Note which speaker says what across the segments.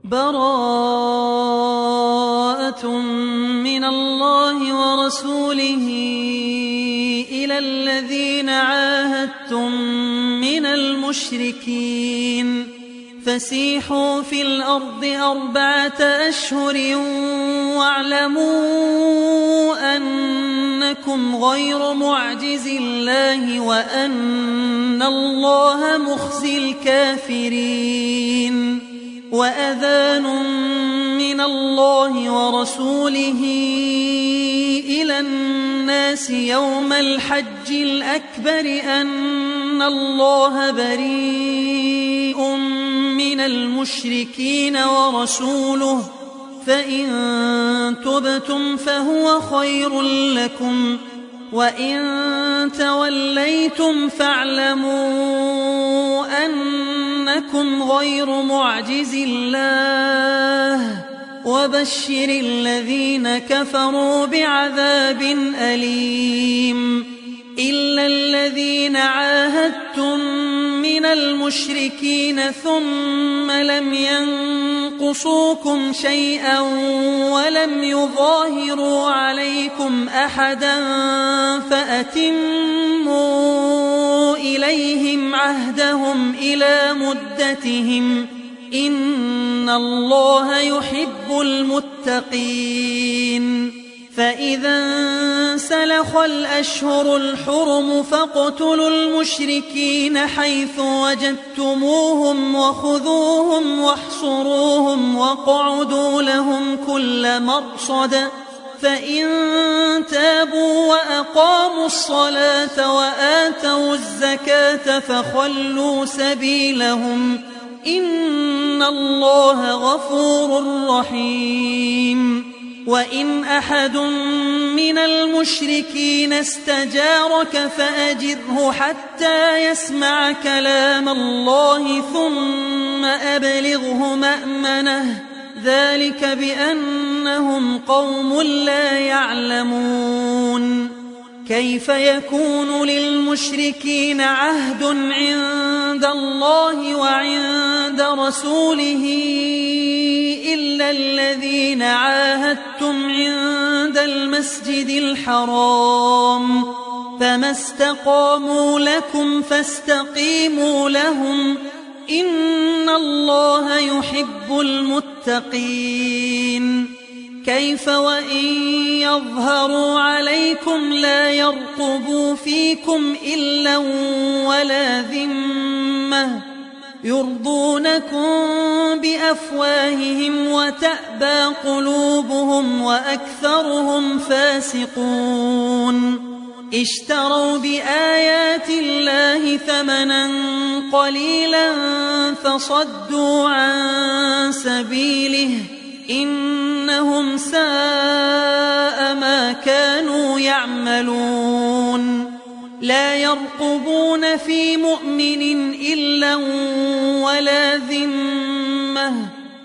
Speaker 1: براءة من الله ورسوله إلى الذين عاهدتم من المشركين فسيحوا في الأرض 4 أشهر واعلموا أنكم غير معجز الله وأن الله مخزي الكافرين. وأذان من الله ورسوله إلى الناس يوم الحج الأكبر أن الله بريء من المشركين ورسوله فإن تبتم فهو خير لكم وإن توليتم فاعلموا أنكم غير معجز الله وبشر الذين كفروا بعذاب أليم. إلا الذين عاهدتم من المشركين ثم لم ينقصوكم شيئا ولم يظاهروا عليكم أحدا فأتموا إليهم عهدهم إلى مدتهم إن الله يحب المتقين. فإذا انسلخ الأشهر الحرم فاقتلوا المشركين حيث وجدتموهم وخذوهم واحصروهم واقعدوا لهم كل مرصد فإن تابوا وأقاموا الصلاة وآتوا الزكاة فخلوا سبيلهم إن الله غفور رحيم. وإن أحد من المشركين استجارك فأجره حتى يسمع كلام الله ثم أبلغه مأمنه ذلك بأنهم قوم لا يعلمون. كيف يكون للمشركين عهد عند الله وعند رسوله إلا الذين عاهدتم عند المسجد الحرام فما استقاموا لكم فاستقيموا لهم إن الله يحب المتقين. كيف وإن يظهروا عليكم لا يرقبوا فيكم إلا ولا ذمة يرضونكم بأفواههم وتأبى قلوبهم وأكثرهم فاسقون. اشتروا بآيات الله ثمنا قليلا فصدوا عن سبيله إنهم ساء ما كانوا يعملون. لا يرقبون في مؤمن إلا ولا ذمة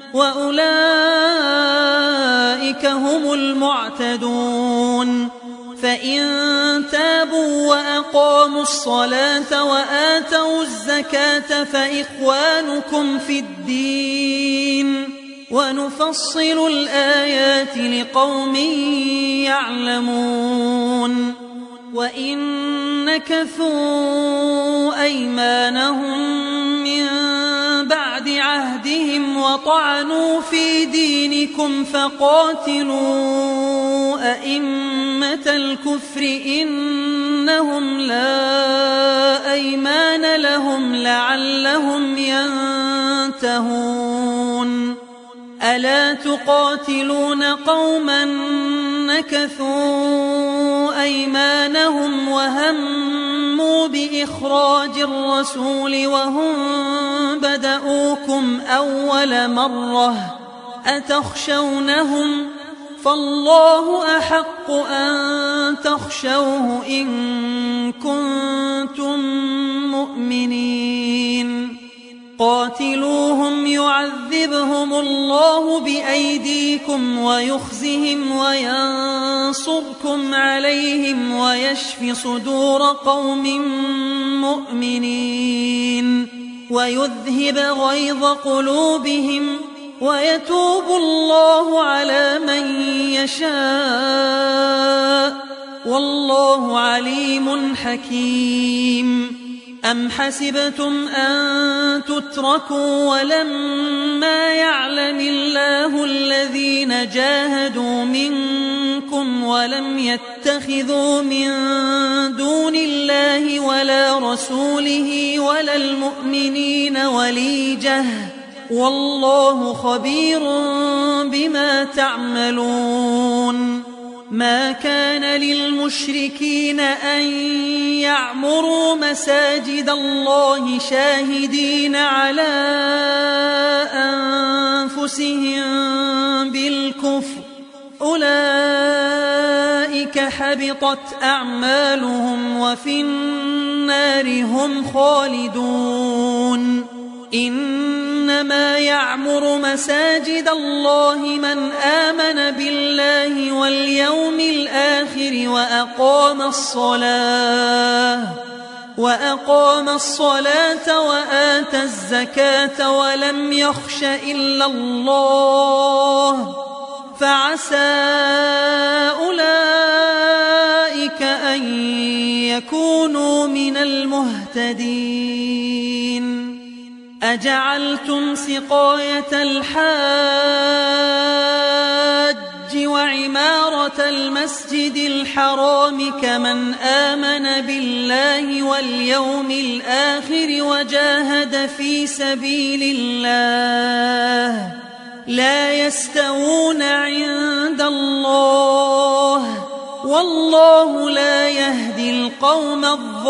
Speaker 1: وأولئك هم المعتدون. فإن تابوا وأقاموا الصلاة وآتوا الزكاة فإخوانكم في الدين ونفصل الآيات لقوم يعلمون. وإن نكثوا أيمانهم من بعد عهدهم وطعنوا في دينكم فقاتلوا أئمة الكفر إنهم لا أيمان لهم لعلهم ينتهون. ألا تقاتلون قوما نكثوا أيمانهم وهموا بإخراج الرسول وهم بدؤوكم أول مرة أتخشونهم فالله أحق أن تخشوه إن كنتم مؤمنين. قاتلوهم يعذبهم الله بأيديكم ويخزهم وينصركم عليهم ويشف صدور قوم مؤمنين ويذهب غيظ قلوبهم ويتوب الله على من يشاء والله عليم حكيم. أم حسبتم أن تتركوا ولما يعلم الله الذين جاهدوا منكم ولم يتخذوا من دون الله ولا رسوله ولا المؤمنين وليجة والله خبير بما تعملون. ما كان للمشركين أن يعمروا مساجد الله شاهدين على أنفسهم بالكفر أولئك حبطت أعمالهم وفي النار هم خالدون. إنما يعمر مساجد الله من آمن بالله واليوم الآخر وأقام الصلاة وآتى الزكاة ولم يخش إلا الله فعسى أولئك أن يكونوا من المهتدين. أجعلتم سقاية الحاج وعمارة المسجد الحرام كمن آمن بالله واليوم الآخر وجاهد في سبيل الله لا يستوون عند الله والله لا يهدي القوم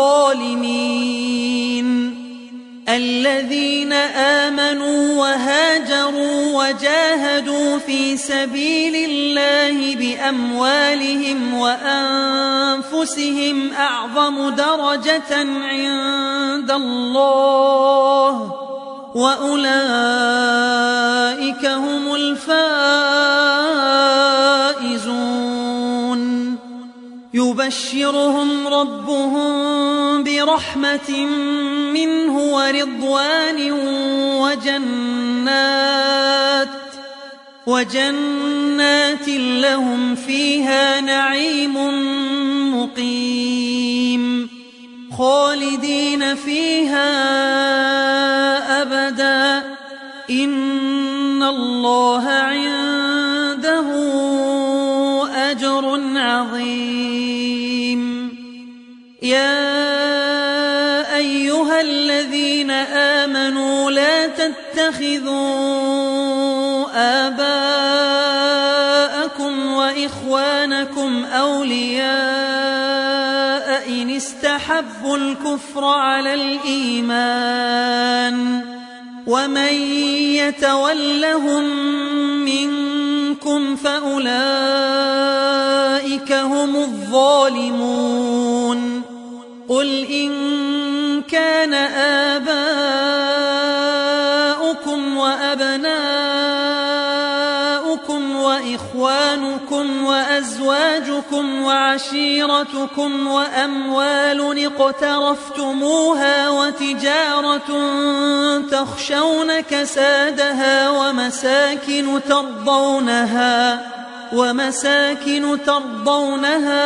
Speaker 1: الظالمين. الذين آمنوا وهاجروا وجاهدوا في سبيل الله بأموالهم وأنفسهم أعظم درجة عند الله وأولئك هم الفائزون. يبشرهم ربهم برحمة منه ورضوان وجنات لهم فيها نعيم مقيم خالدين فيها أبدا إن الله عنده أجر عظيم. يا أيها الذين آمنوا لا تتخذوا آباءكم وإخوانكم أولياء إن استحبوا الكفر على الإيمان ومن يتولهم منكم فأولئك هم الظالمون. قل إن كان آباؤكم وأبناؤكم وإخوانكم وأزواجكم وعشيرتكم وأموال اقترفتموها وتجارة تخشون كسادها ومساكن ترضونها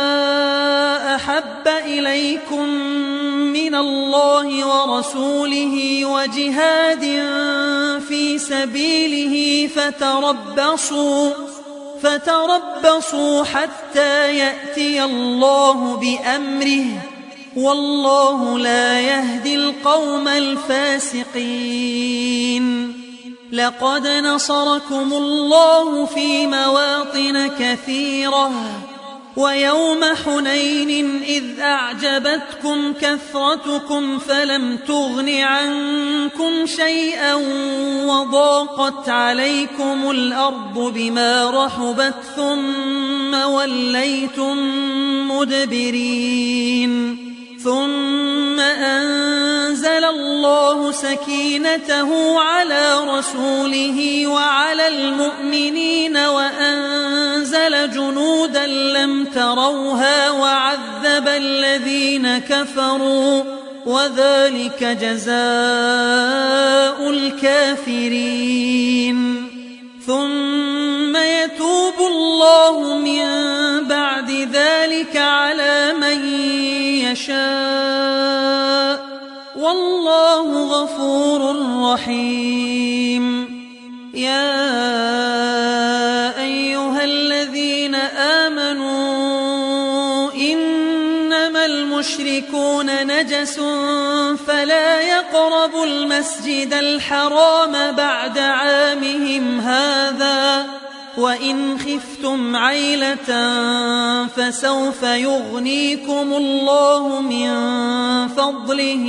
Speaker 1: أحب إليكم من الله ورسوله وجهاد في سبيله فتربصوا حتى يأتي الله بأمره والله لا يهدي القوم الفاسقين. لقد نصركم الله في مواطن كثيرة ويوم حنين إذ أعجبتكم كثرتكم فلم تغن عنكم شيئا وضاقت عليكم الأرض بما رحبت ثم وليتم مدبرين. ثم أنزل الله سكينته على رسوله وعلى المؤمنين وأنزل جنودا لم تروها وعذب الذين كفروا وذلك جزاء الكافرين. غفور رحيم. يا أيها الذين آمنوا إنما المشركون نجس فلا يقربوا المسجد الحرام بعد عامهم هذا وإن خفتم عيلة فسوف يغنيكم الله من فضله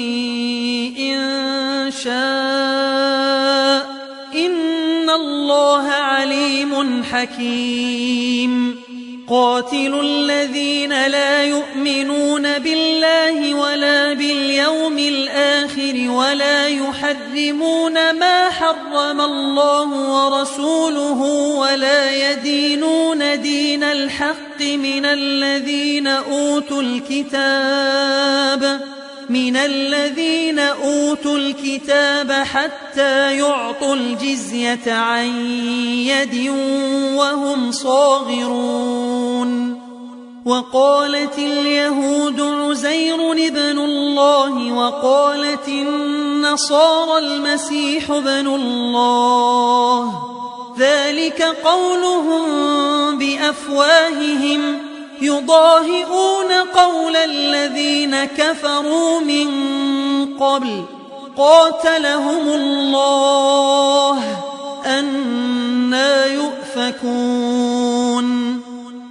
Speaker 1: إن شاء إن الله عليم حكيم. قاتلوا الذين لا يؤمنون بالله ولا باليوم الآخر ولا يحرمون ما حرم الله ورسوله ولا يدينون دين الحق من الذين أوتوا الكتاب حتى يعطوا الجزية عن يد وهم صاغرون. وقالت اليهود عزير ابن الله وقالت النصارى المسيح ابن الله ذلك قولهم بأفواههم يضاهئون قول الذين كفروا من قبل قاتلهم الله أنى يؤفكون.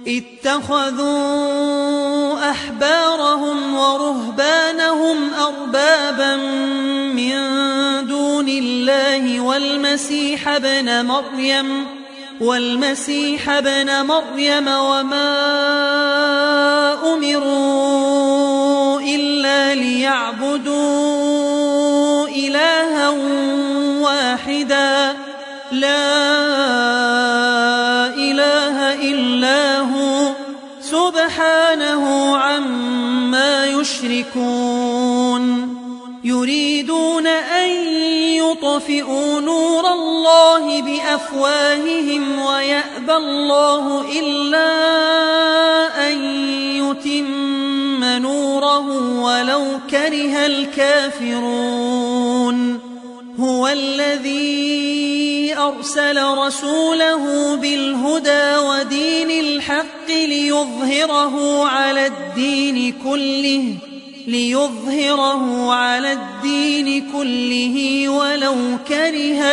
Speaker 1: اتخذوا أحبارهم ورهبانهم أربابا من دون الله والمسيح ابن مريم وما أمروا إلا ليعبدوا إلها واحدا لا إله إلا هو سبحانه عما يشركون. يريدون أن يطفئوا نور الله بأفواههم ويأبى الله إلا أن يتم نوره ولو كره الكافرون. هو الذي أرسل رسوله بالهدى ودين الحق ليظهره على الدين كله ولو كره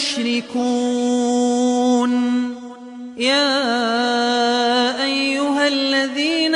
Speaker 1: المشركون. يا أيها الذين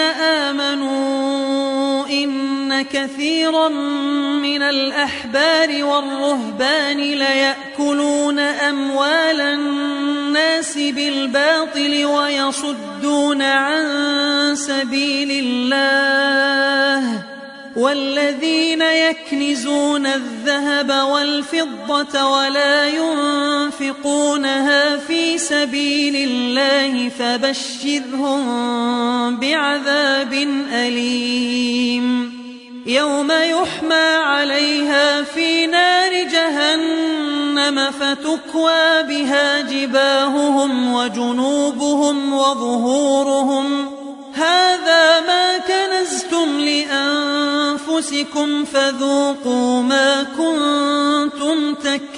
Speaker 1: آمنوا إن كثيرا من الأحبار والرهبان ليأكلون أموال الناس بالباطل ويصدون عن سبيل الله والذين يكنزون الذهب والفضة ولا ينفقونها في سبيل الله فبشرهم بعذاب أليم. يوم يحمى عليها في نار جهنم فتكوى بها جباههم وجنوبهم وظهورهم هذا ما كنزتم لأنفسكم فذوقوا ما كنتم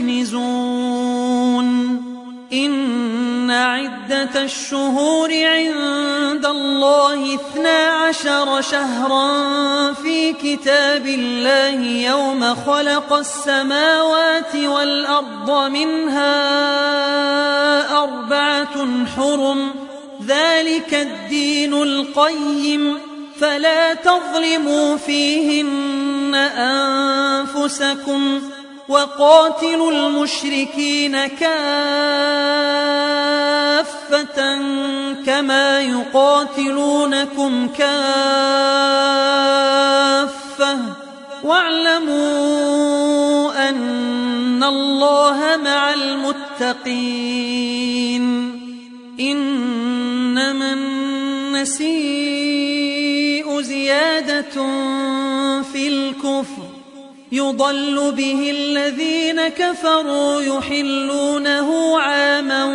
Speaker 1: تكنزون. إن عدة الشهور عند الله 12 شهرا في كتاب الله يوم خلق السماوات والأرض منها 4 حرم ذلك الدين القيم فلا تظلموا فيهن أنفسكم وقاتلوا المشركين كافة كما يقاتلونكم كافة واعلموا أن الله مع المتقين. إنما النسيء زيادة في الكفر يضل به الذين كفروا يحلونه عاما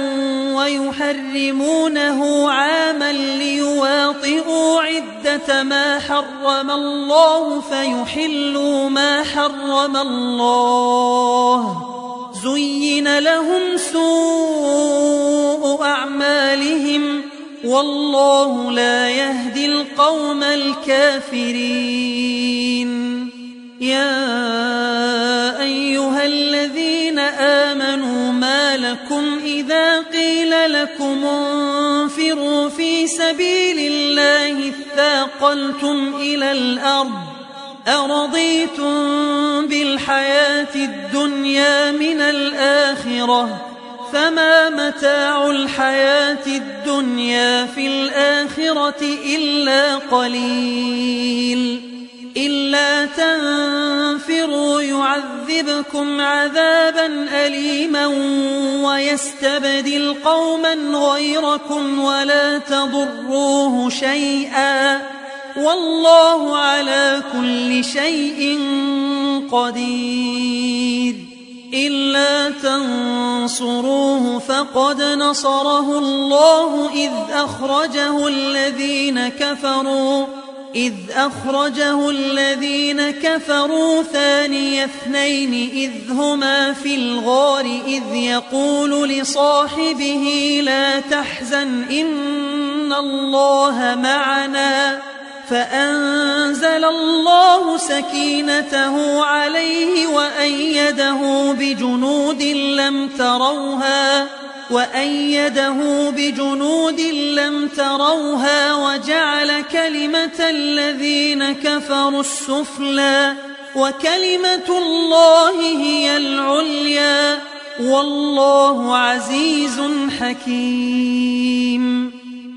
Speaker 1: ويحرمونه عاما ليواطئوا عدة ما حرم الله فيحلوا ما حرم الله. زين لهم سوء أعمالهم والله لا يهدي القوم الكافرين. يا أيها الذين آمنوا ما لكم إذا قيل لكم انفروا في سبيل الله اثاقلتم إلى الأرض أرضيتم بالحياة الدنيا من الآخرة فما متاع الحياة الدنيا في الآخرة إلا قليل. إلا تنفروا يعذبكم عذابا أليما ويستبدل قوما غيركم ولا تضروه شيئا والله على كل شيء قدير. إلا تنصروه فقد نصره الله إذ أخرجه الذين كفروا ثاني اثنين إذ هما في الغار إذ يقول لصاحبه لا تحزن إن الله معنا فأنزل الله سكينته عليه وأيده بجنود لم تروها وجعل كلمة الذين كفروا السفلى وكلمة الله هي العليا والله عزيز حكيم.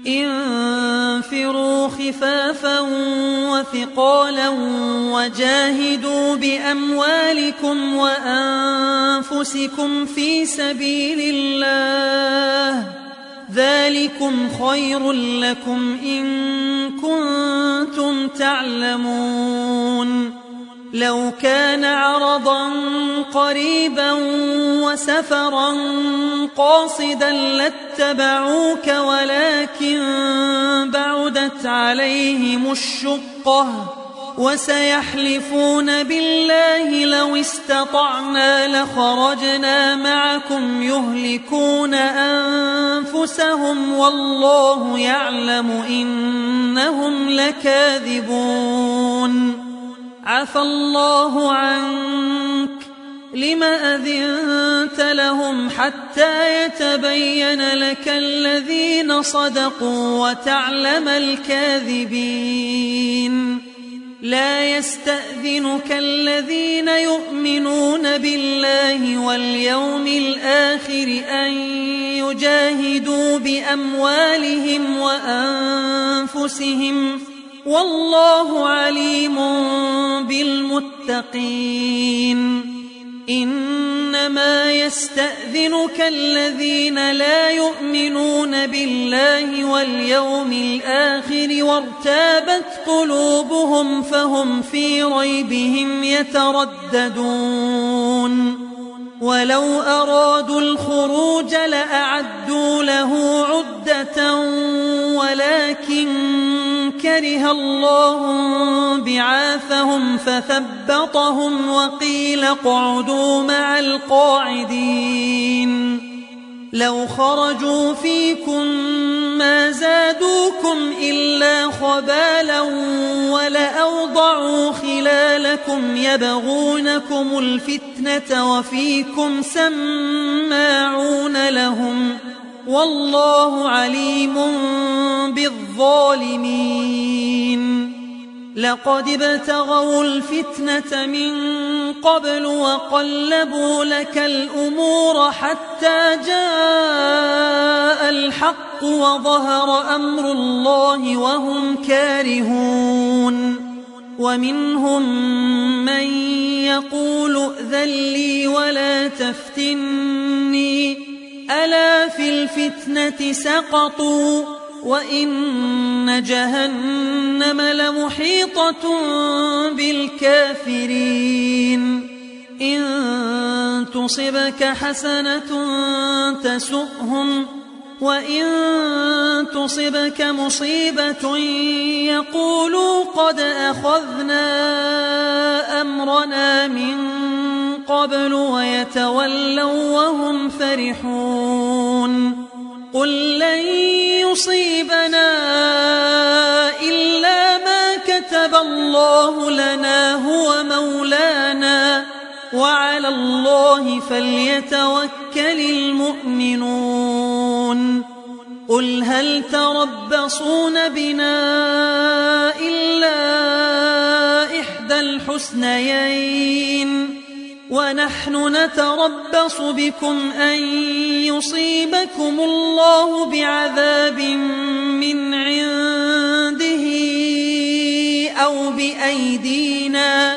Speaker 1: انفروا خفافا وثقالا وجاهدوا بأموالكم وأنفسكم في سبيل الله ذلكم خير لكم إن كنتم تعلمون. لو كان عرضا قريبا وسفرا قاصدا لاتبعوك ولكن بعدت عليهم الشقة وسيحلفون بالله لو استطعنا لخرجنا معكم يهلكون أنفسهم والله يعلم إنهم لكاذبون. عفى الله عنك لم أذنت لهم حتى يتبين لك الذين صدقوا وتعلم الكاذبين. لا يستأذنك الذين يؤمنون بالله واليوم الآخر أن يجاهدوا بأموالهم وأنفسهم والله عليم بالمتقين. إنما يستأذنك الذين لا يؤمنون بالله واليوم الآخر وارتابت قلوبهم فهم في ريبهم يترددون. ولو أرادوا الخروج لأعدوا له عدة ولكن كره الله بعاثهم فثبطهم وقيل اقعدوا مع القاعدين. لو خرجوا فيكم ما زادوكم إلا خبالا ولأوضعوا خلالكم يبغونكم الفتنة وفيكم سماعون لهم والله عليم بالظالمين. لقد ابتغوا الفتنة من قبل وقلبوا لك الأمور حتى جاء الحق وظهر أمر الله وهم كارهون. ومنهم من يقول ائذن لي ولا تفتني ألا في الفتنة سقطوا وإن جهنم لمحيطة بالكافرين إن تصبك حسنة تسؤهم وإن تصبك مصيبة يقولوا قد أخذنا أمرنا من قبل ويتولوا وهم فرحون قل لن يصيبنا إلا ما كتب الله لنا هو مولانا وعلى الله فليتوكل المؤمنون قل هل تربصون بنا إلا إحدى الحسنيين ونحن نتربص بكم أن يصيبكم الله بعذاب من عنده أو بأيدينا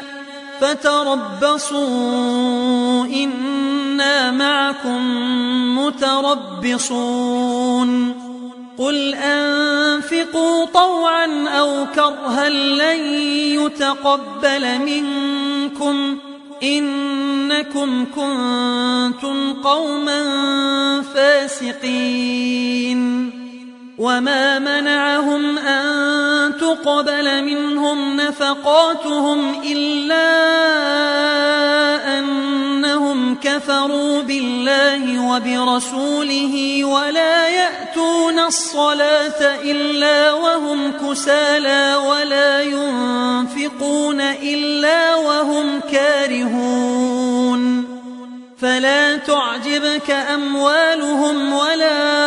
Speaker 1: فتربصوا إنا معكم متربصون قل أنفقوا طوعا أو كرها لن يتقبل منكم إنكم كنتم قوما فاسقين وما منعهم أن تقبل منهم نفقاتهم إلا أنهم كفروا بالله وبرسوله ولا يأتون الصلاة إلا وهم كسالى ولا ينفقون إلا وهم كارهون فلا تعجبك أموالهم ولا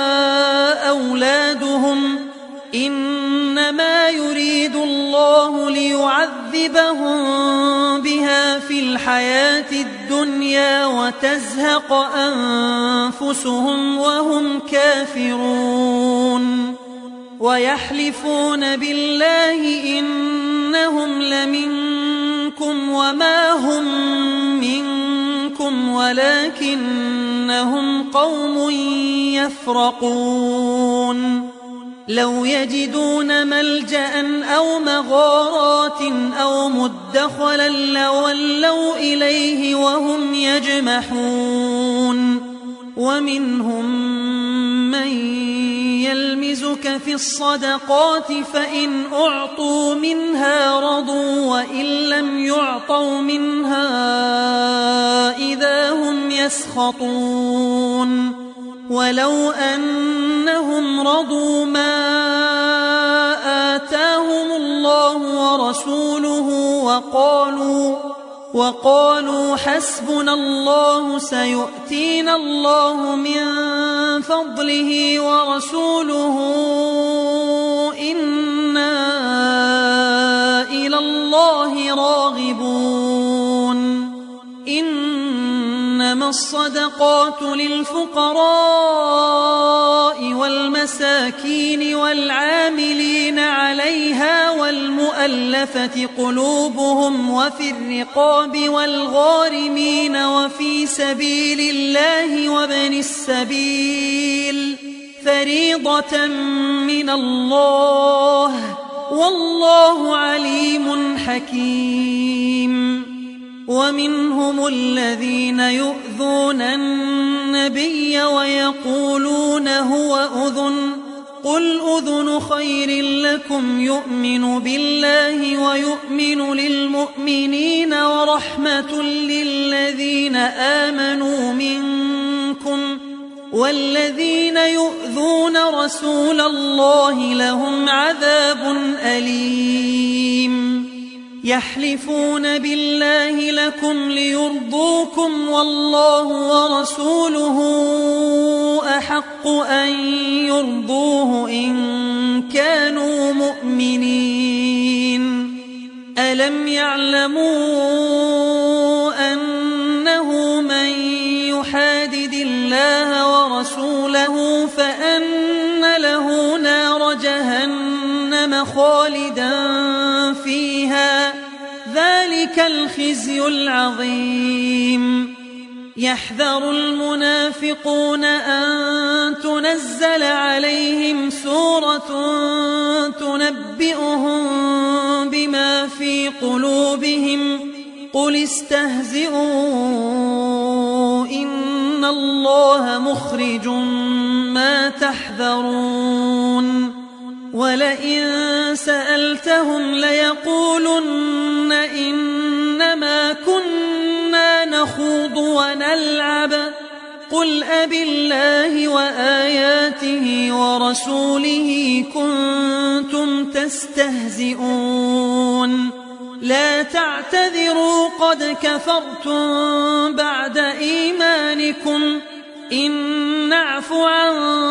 Speaker 1: أولادهم إنما يريد الله ليعذبهم بها في الحياة الدنيا وتزهق أنفسهم وهم كافرون ويحلفون بالله إنهم لمنكم وما هم منكم ولكنهم قوم يفرقون لو يجدون ملجأ أو مغارات أو مدخلا لولوا إليه وهم يجمحون ومنهم من يلمزك في الصدقات فإن أعطوا منها رضوا وإن لم يعطوا منها إذا هم يسخطون ولو أنهم رضوا ما آتاهم الله ورسوله وقالوا حسبنا الله سيؤتينا الله من فضله ورسوله إنا إلى الله راغبون إنما الصدقات للفقراء والمساكين والعاملين عليها والمؤلفة قلوبهم وفي الرقاب والغارمين وفي سبيل الله وابن السبيل فريضة من الله والله عليم حكيم ومنهم الذين يؤذون النبي ويقولون هو أذن قل أذن خير لكم يؤمن بالله ويؤمن للمؤمنين ورحمة للذين آمنوا منكم والذين يؤذون رسول الله لهم عذاب أليم يحلفون بالله لكم ليرضوكم والله ورسوله أحق أن يرضوه إن كانوا مؤمنين ألم يعلموا أنه من يحادد الله ورسوله فأن له نار جهنم خالدا فيها ذلك الخزي العظيم يحذر المنافقون أن تنزل عليهم سورة تنبئهم بما في قلوبهم قل استهزئوا إن الله مخرج ما تحذرون ولئن سألتهم ليقولن إنما كنا نخوض ونلعب قل أبالله وآياته ورسوله كنتم تستهزئون لا تعتذروا قد كفرتم بعد إيمانكم إن نعف عن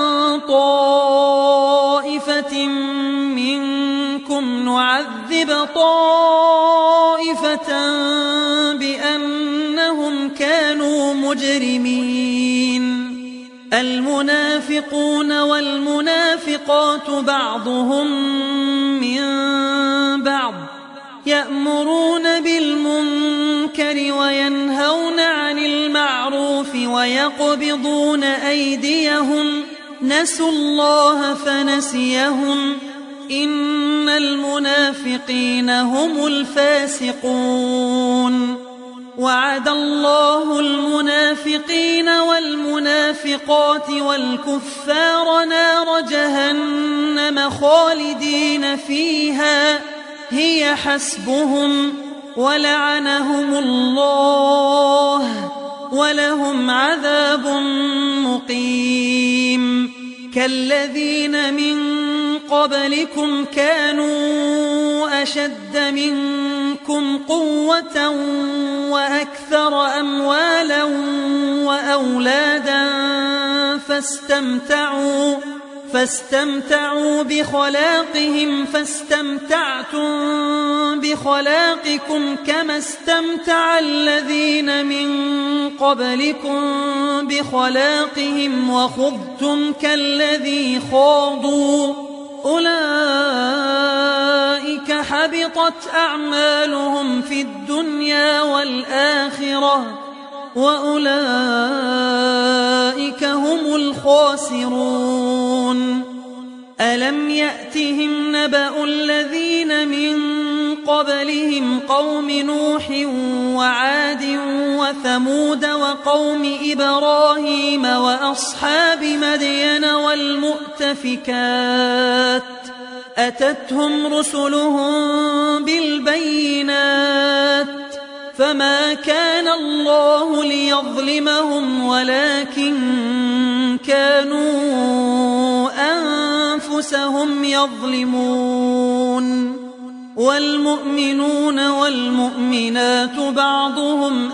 Speaker 1: طائفة منكم نعذب طائفة بأنهم كانوا مجرمين المنافقون والمنافقات بعضهم من بعض يأمرون بالمنكر وينهون عن المعروف ويقبضون أيديهم نسوا الله فنسيهم إن المنافقين هم الفاسقون وعد الله المنافقين والمنافقات والكفار نار جهنم خالدين فيها هي حسبهم ولعنهم الله ولهم عذاب مقيم كالذين من قبلكم كانوا أشد منكم قوة وأكثر أموالا وأولادا فاستمتعوا بخلاقهم فاستمتعتم بخلاقكم كما استمتع الذين من قبلكم بخلاقهم وخضتم كالذي خاضوا أولئك حبطت أعمالهم في الدنيا والآخرة وأولئك هم الخاسرون ألم يأتهم نبأ الذين من قبلهم قوم نوح وعاد وثمود وقوم إبراهيم وأصحاب مدين والمؤتفكات أتتهم رسلهم بالبينات فما كان الله ليظلمهم ولكن كانوا أنفسهم يظلمون والمؤمنون والمؤمنات بعضهم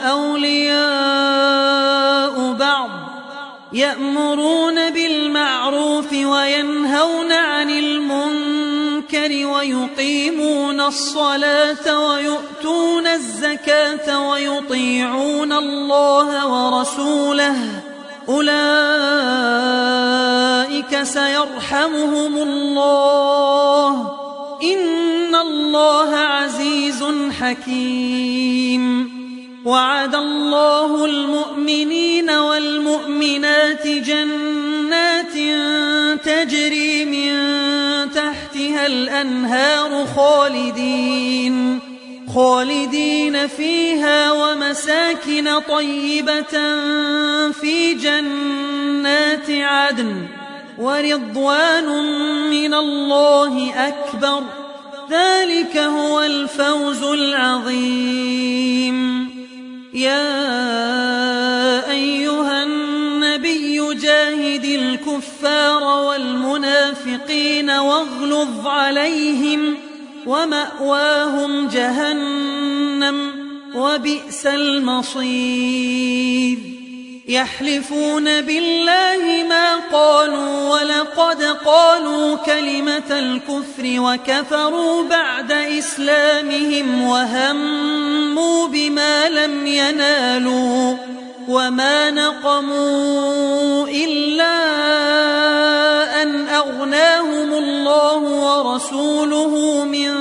Speaker 1: أولياء بعض يأمرون بالمعروف وينهون عن المنكر ويقيمون الصلاة ويؤتون الزكاة ويطيعون الله ورسوله أولئك سيرحمهم الله إن الله عزيز حكيم وعد الله المؤمنين والمؤمنات جنات تجري من تحتها الأنهار خالدين فيها ومساكن طيبة في جنات عدن ورضوان من الله أكبر ذلك هو الفوز العظيم يا أيها النبي جاهد الكفار والمنافقين واغلظ عليهم ومأواهم جهنم وبئس المصير يحلفون بالله ما قالوا ولقد قالوا كلمة الكفر وكفروا بعد إسلامهم وهموا بما لم ينالوا وما نقموا إلا أن أغناهم الله ورسوله من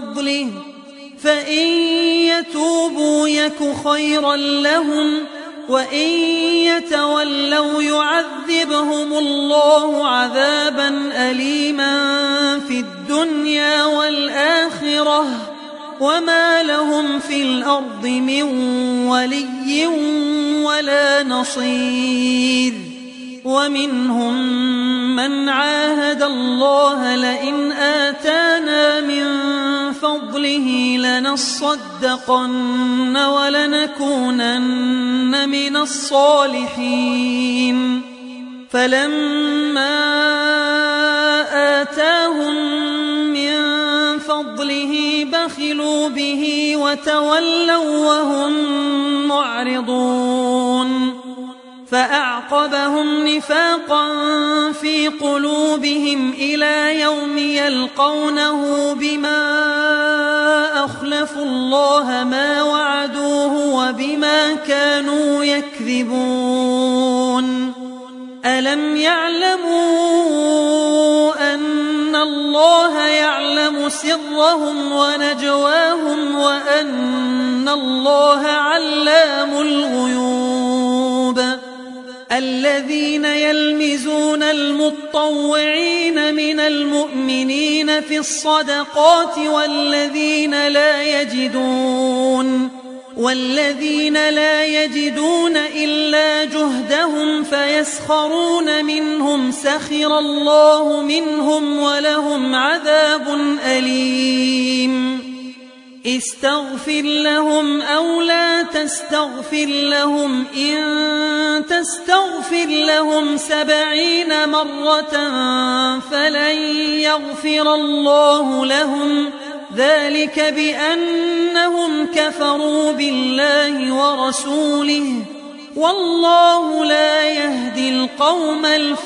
Speaker 1: فضله فإن يتوبوا يك خيرا لهم وإن يتولوا يعذبهم الله عذابا أليما في الدنيا والآخرة وما لهم في الأرض من ولي ولا نصير. ومنهم من عاهد الله لئن آتانا من فضله لنصدقن ولنكونن من الصالحين. فلما آتاهم من فضله بخلوا به وتولوا وهم معرضون. فأعقبهم نفاقا في قلوبهم إلى يوم يلقونه بما أخلفوا الله ما وعدوه وبما كانوا يكذبون. ألم يعلموا أن الله يعلم سرهم ونجواهم وأن الله علام الغيوب؟ الذين يلمزون المطوعين من المؤمنين في الصدقات والذين لا يجدون إلا جهدهم فيسخرون منهم سخر الله منهم ولهم عذاب أليم. استغفر لهم أو لا تستغفر لهم إن تستغفر لهم 70 مرة فلن يغفر الله لهم ذلك بأنهم كفروا بالله ورسوله والله لا يهدي القوم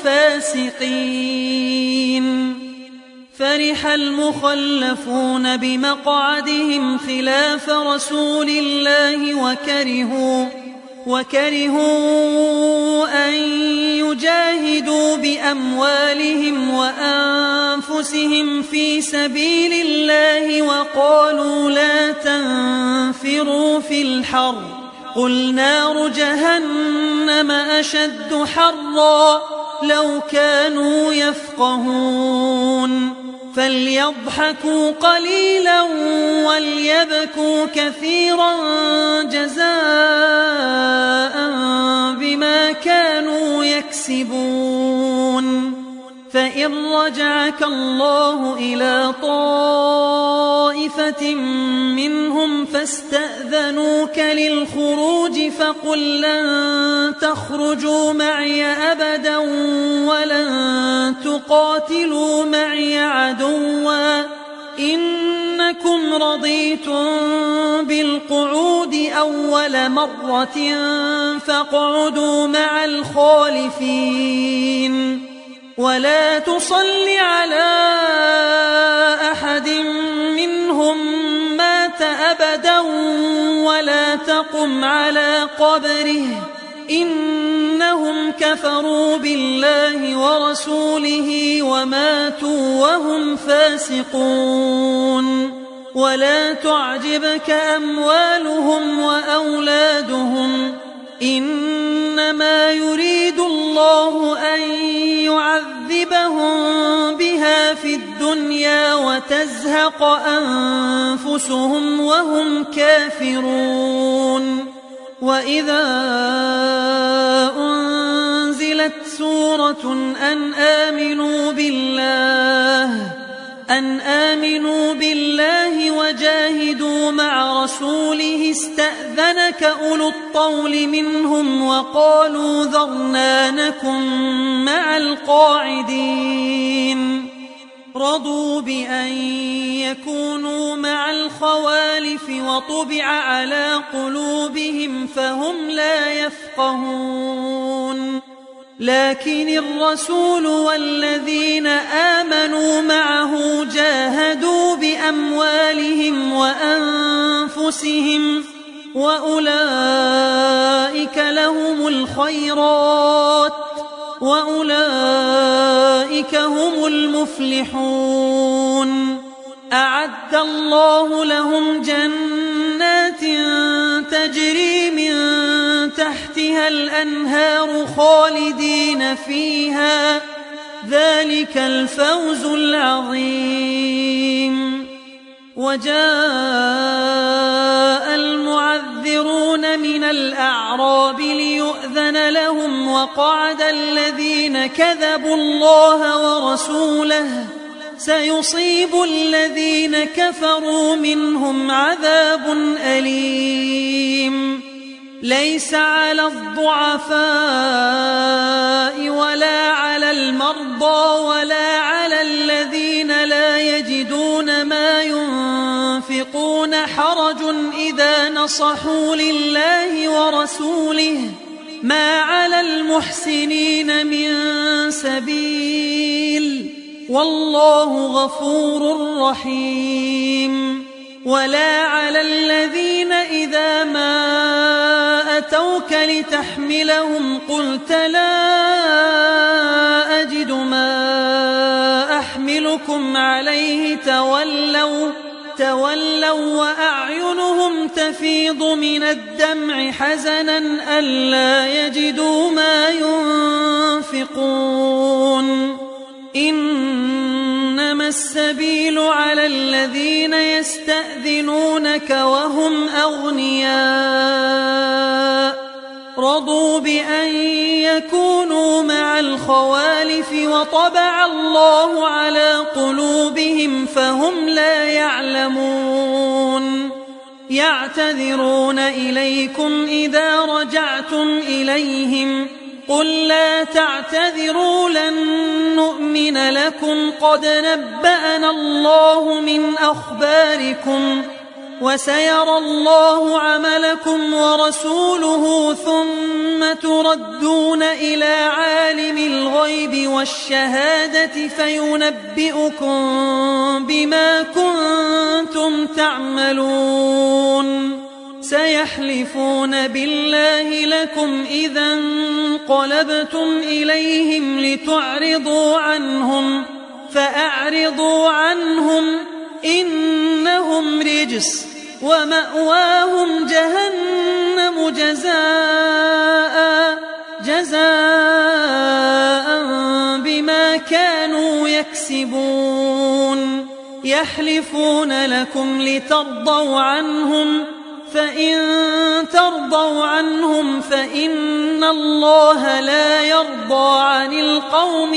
Speaker 1: الفاسقين. فرح المخلفون بمقعدهم خلاف رسول الله وكرهوا أن يجاهدوا بأموالهم وأنفسهم في سبيل الله وقالوا لا تنفروا في الحر قل نار جهنم أشد حرا لو كانوا يفقهون. فليضحكوا قليلا وليبكوا كثيرا جزاء بما كانوا يكسبون. فإن رجعك الله إلى طائفة منهم فاستأذنوك للخروج فقل لن تخرجوا معي أبدا ولن تقاتلوا معي عدوا إنكم رضيتم بالقعود أول مرة فاقعدوا مع الخالفين. ولا تصل على أحد منهم مات أبدا ولا تقم على قبره إنهم كفروا بالله ورسوله وماتوا وهم فاسقون. ولا تعجبك أموالهم وأولادهم إنما يريد الله أن يعذبهم بها في الدنيا وتزهق أنفسهم وهم كافرون. وإذا أنزلت سورة أن آمنوا بالله وجاهدوا مع رسوله استأذنك أولو الطول منهم وقالوا ذرنا نكن مع القاعدين. رضوا بأن يكونوا مع الخوالف وطبع على قلوبهم فهم لا يفقهون. لكن الرسول والذين آمنوا معه جاهدوا بأموالهم وأنفسهم وأولئك لهم الخيرات وأولئك هم المفلحون. أعد الله لهم جنات تجري من تحتها تحتها الأنهار خالدين فيها، ذلك الفوز العظيم. وجاء المعذرون من الأعراب ليؤذن لهم، وقعد الذين كذبوا الله ورسوله، سيصيب الذين كفروا منهم عذاب أليم. ليس على الضعفاء ولا على المرضى ولا على الذين لا يجدون ما ينفقون حرج إذا نصحوا لله ورسوله، ما على المحسنين من سبيل، والله غفور رحيم. ولا على الذين إذا ما أتوك لتحملهم قلت لا أجد ما أحملكم عليه تولوا وأعينهم تفيض من الدمع حزنا ألا يجدوا ما ينفقون. إنما السبيل على الذين يستأذنونك وهم أغنياء، رضوا بأن يكونوا مع الخوالف وطبع الله على قلوبهم فهم لا يعلمون. يعتذرون إليكم إذا رجعتم إليهم، قل لا تعتذروا لن نؤمن لكم قد نبأنا الله من أخباركم، وسيرى الله عملكم ورسوله ثم تردون إلى عالم الغيب والشهادة فينبئكم بما كنتم تعملون. سيحلفون بالله لكم إذا انقلبتم إليهم لتعرضوا عنهم، فأعرضوا عنهم إنهم رجس ومأواهم جهنم جزاء بما كانوا يكسبون. يحلفون لكم لترضوا عنهم، فإن ترضوا عنهم فإن الله لا يرضى عن القوم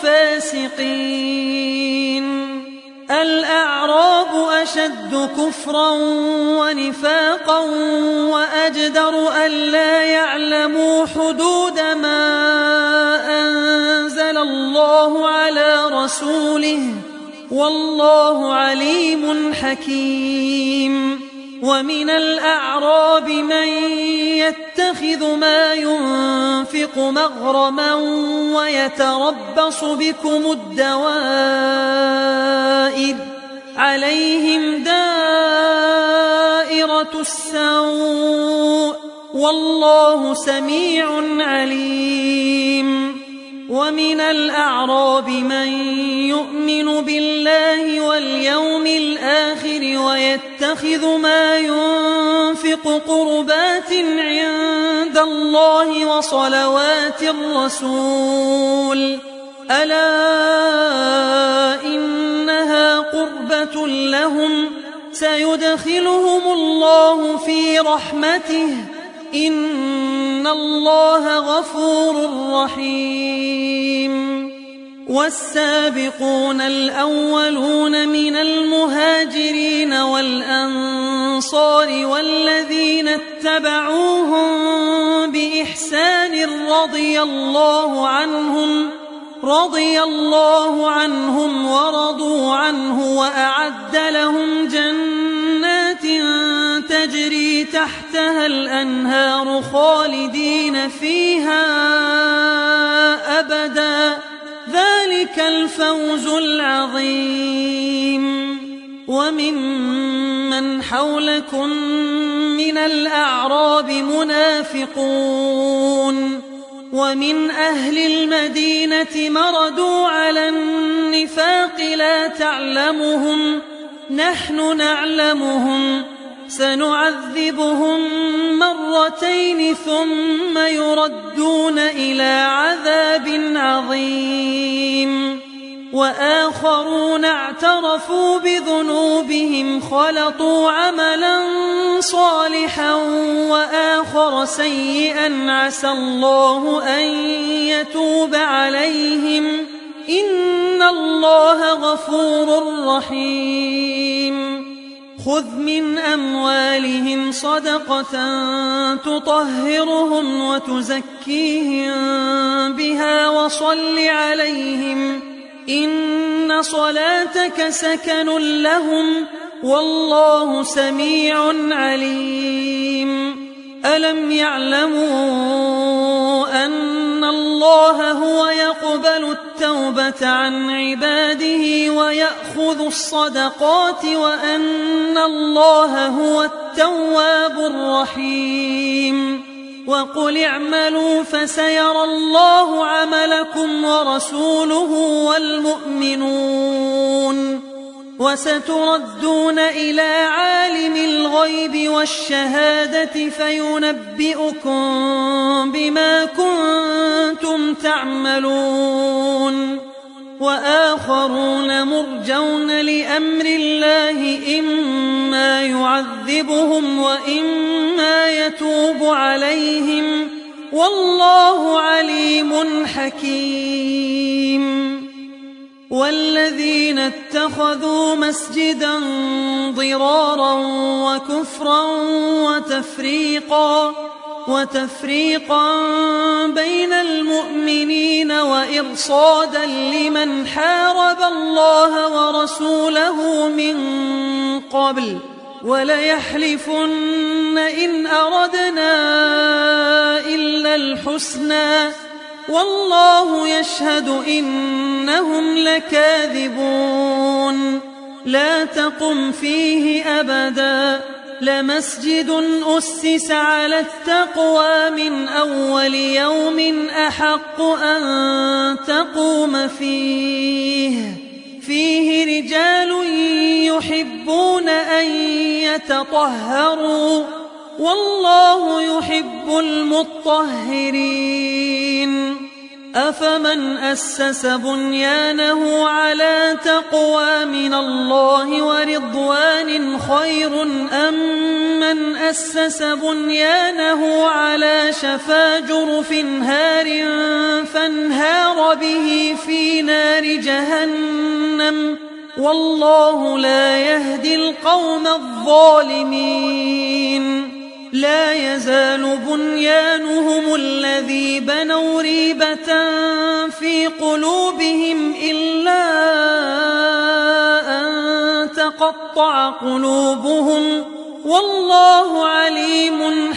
Speaker 1: الفاسقين. الأعراب أشد كفرا ونفاقا وأجدر ألا يعلموا حدود ما أنزل الله على رسوله، والله عليم حكيم. ومن الأعراب من يتخذ ما ينفق مغرما ويتربص بكم الدوائر، عليهم دائرة السوء، والله سميع عليم. ومن الأعراب من يؤمن بالله واليوم الآخر ويتخذ ما ينفق قربات عند الله وصلوات الرسول، ألا إنها قربة لهم، سيدخلهم الله في رحمته، إن الله غفور رحيم. والسابقون الأولون من المهاجرين والأنصار والذين اتبعوهم بإحسان رضي الله عنهم ورضوا عنه، وأعد لهم جنات تجري تحتها الأنهار خالدين فيها أبدا، ذلك الفوز العظيم. وممن حولكم من الأعراب منافقون، ومن أهل المدينة مردوا على النفاق لا تعلمهم، نحن نعلمهم، سنعذبهم مرتين ثم يردون إلى عذاب عظيم. وآخرون اعترفوا بذنوبهم خلطوا عملا صالحا وآخر سيئا عسى الله أن يتوب عليهم إن الله غفور رحيم. خذ من أموالهم صدقة تطهرهم وتزكيهم بها وصل عليهم إن صلاتك سكن لهم والله سميع عليم. ألم يعلموا أن الله هو يقبل التوبة عن عباده ويأخذ الصدقات وأن الله هو التواب الرحيم. وقل اعملوا فسيرى الله عملكم ورسوله والمؤمنون وستردون إلى عالم الغيب والشهادة فينبئكم بما كنتم تعملون. وآخرون مرجون لأمر الله إما يعذبهم وإما يتوب عليهم والله عليم حكيم. والذين اتخذوا مسجدا ضرارا وكفرا وتفريقا بين المؤمنين وإرصادا لمن حارب الله ورسوله من قبل وليحلفن إن أردنا إلا الحسنى والله يشهد إنهم لكاذبون. لا تقم فيه أبدا لمسجد أسس على التقوى من أول يوم أحق أن تقوم فيه رجال يحبون أن يتطهروا والله يحب المطهرين. أفمن أسس بنيانه على تقوى من الله ورضوان خير أم من أسس بنيانه على شفا جرف هار فانهار به في نار جهنم والله لا يهدي القوم الظالمين. لا يزال بنيانهم الذي بنوا ريبة في قلوبهم إلا أن تقطع قلوبهم والله عليم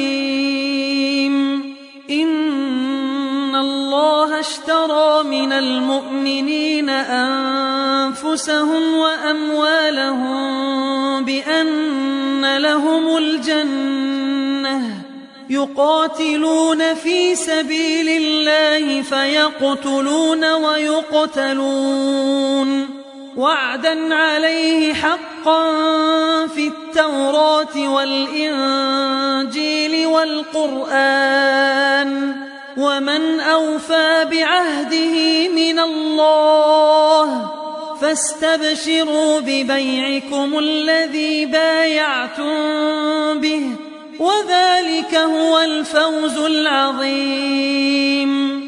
Speaker 1: حكيم. إن الله اشترى من المؤمنين أنفسهم وأموالهم بأن لهم الجنة يقاتلون في سبيل الله فيقتلون ويقتلون وعدا عليه حقا في التوراة والإنجيل والقرآن ومن أوفى بعهده من الله فاستبشروا ببيعكم الذي بايعتم به وذلك هو الفوز العظيم.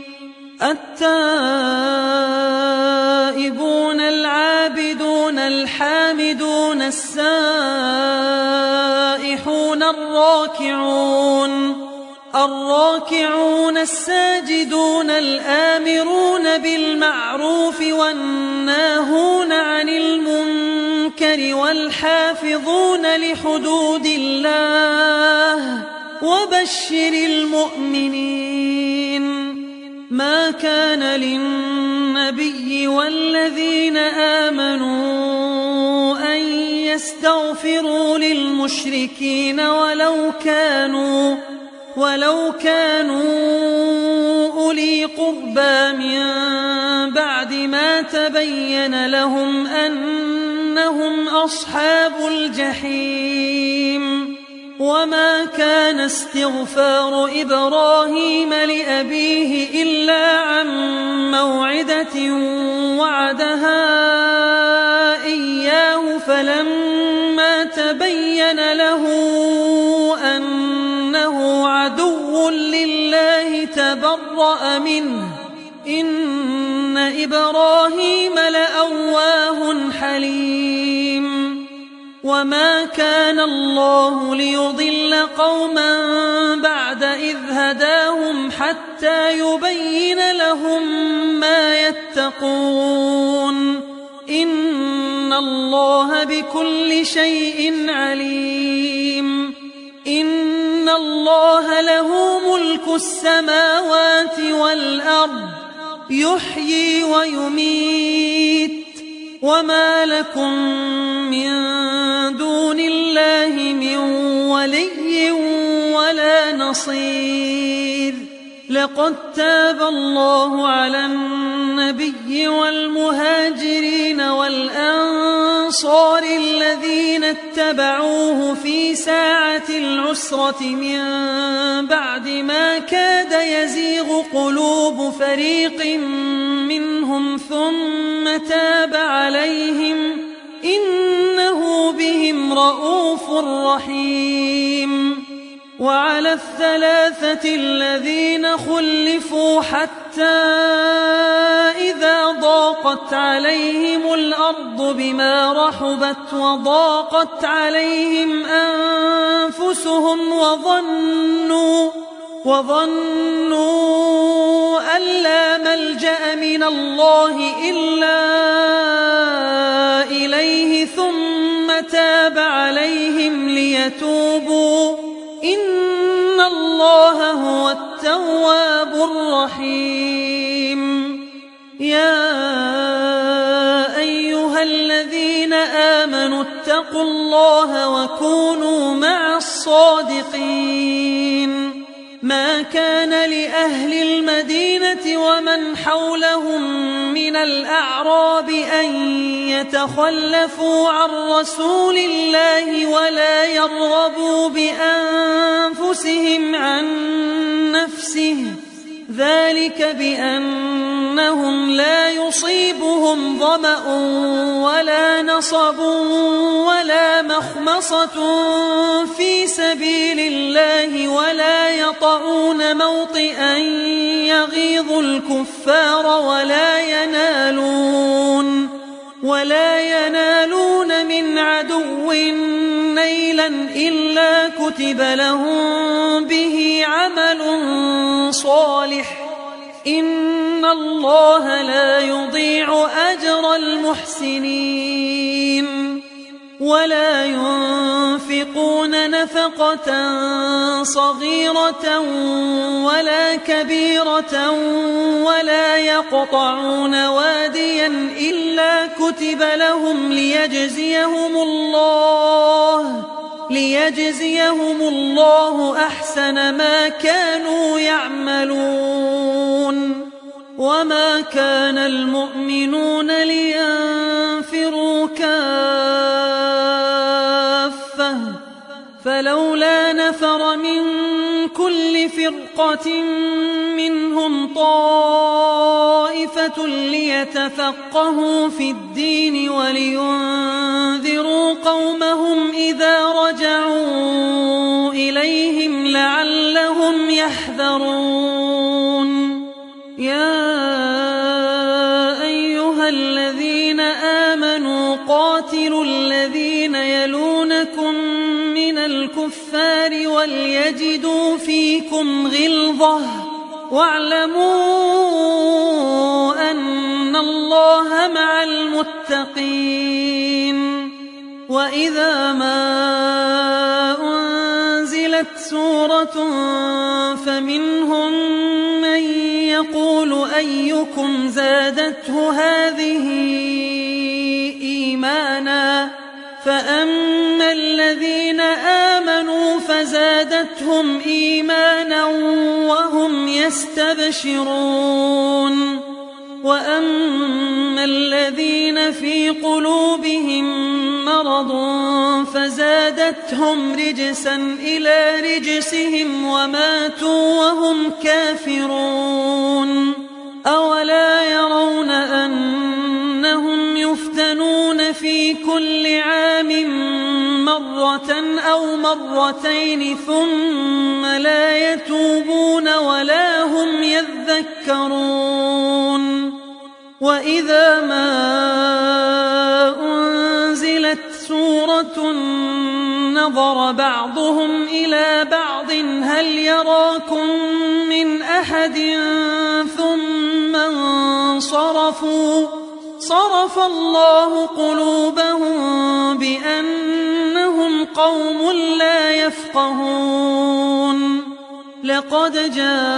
Speaker 1: التائبون العابدون الحامدون السائحون الراكعون الساجدون الآمرون بالمعروف والناهون عن المنكر والحافظون لحدود الله وبشر المؤمنين. ما كان للنبي والذين آمنوا أن يستغفروا للمشركين ولو كانوا أولي قربى من بعد ما تبين لهم أنهم أصحاب الجحيم. وما كان استغفار إبراهيم لأبيه إلا عن موعدة وعدها إياه فلما تبين له أنه عدو لله تبرأ منه إن إبراهيم لأواه حليم وما كان الله ليضل قوما بعد إذ هداهم حتى يبين لهم ما يتقون إن الله بكل شيء عليم إن الله له ملك السماوات والأرض يحيي ويميت وما لكم من دون الله من ولي ولا نصير لقد تاب الله على النبي والمهاجرين والأنصار الذين اتبعوه في ساعة العسرة من بعد ما كاد يزيغ قلوب فريق منهم ثم تاب عليهم إنه بهم رءوف رحيم وعلى الثلاثة الذين خلفوا حتى إذا ضاقت عليهم الأرض بما رحبت وضاقت عليهم أنفسهم وظنوا أن لا ملجأ من الله إلا إليه ثم تاب عليهم ليتوبوا إن الله هو التواب الرحيم يا أيها الذين آمنوا اتقوا الله وكونوا مع الصادقين ما كان لأهل المدينة ومن حولهم من الأعراب أن يتخلفوا عن رسول الله ولا يرغبوا بأنفسهم عن نفسه ذلك بأنهم لا يصيبهم ظمأ ولا نصب ولا مخمصة في سبيل الله ولا يطعون موطئا يغيظ الكفار ولا ينالون من عدو نيلا إلا كتب لهم به عمل صالح إن الله لا يضيع أجر المحسنين ولا ينفقون نفقة صغيرة ولا كبيرة ولا يقطعون واديا إلا كتب لهم ليجزيهم الله أحسن ما كانوا يعملون وما كان المؤمنون لينفروا كافة فلولا نفر من كل فرقة منهم طائفة ليتفقهوا في الدين ولينذروا قومهم إذا رجعوا إليهم لعلهم يحذرون يا أيها الذين آمنوا قاتلوا الذين يلونكم من الكفار وليجدوا فيكم غلظة واعلموا أن الله مع المتقين وإذا ما أنزلت سورة فمنهم من يقول أيكم زادته هذه إيمانا فأما الذين آمنوا فزادتهم إيمانا وهم يستبشرون وأما الذين في قلوبهم مرض فزادتهم رجسا إلى رجسهم وماتوا وهم كافرون أولا يرون أنهم يفتنون في كل عام مرة أو مرتين ثم لا يتوبون ولا هم يذكرون وإذا ما أنزلت سورة نظر بعضهم إلى بعض هل يراكم من أحد ثم انصرفوا صرف الله قلوبهم بأنهم قوم لا يفقهون لقد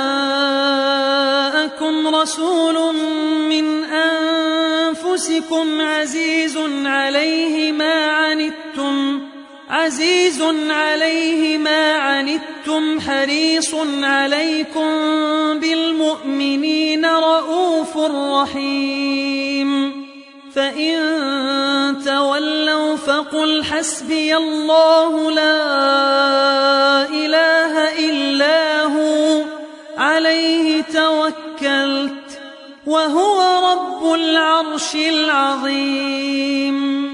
Speaker 1: جاءكم رسول من أنفسكم عزيز عليه ما عنتم حريص عليكم بالمؤمنين رؤوف رحيم فإن تولوا فقل حسبي الله لا إله إلا هو عليه توكلت وهو رب العرش العظيم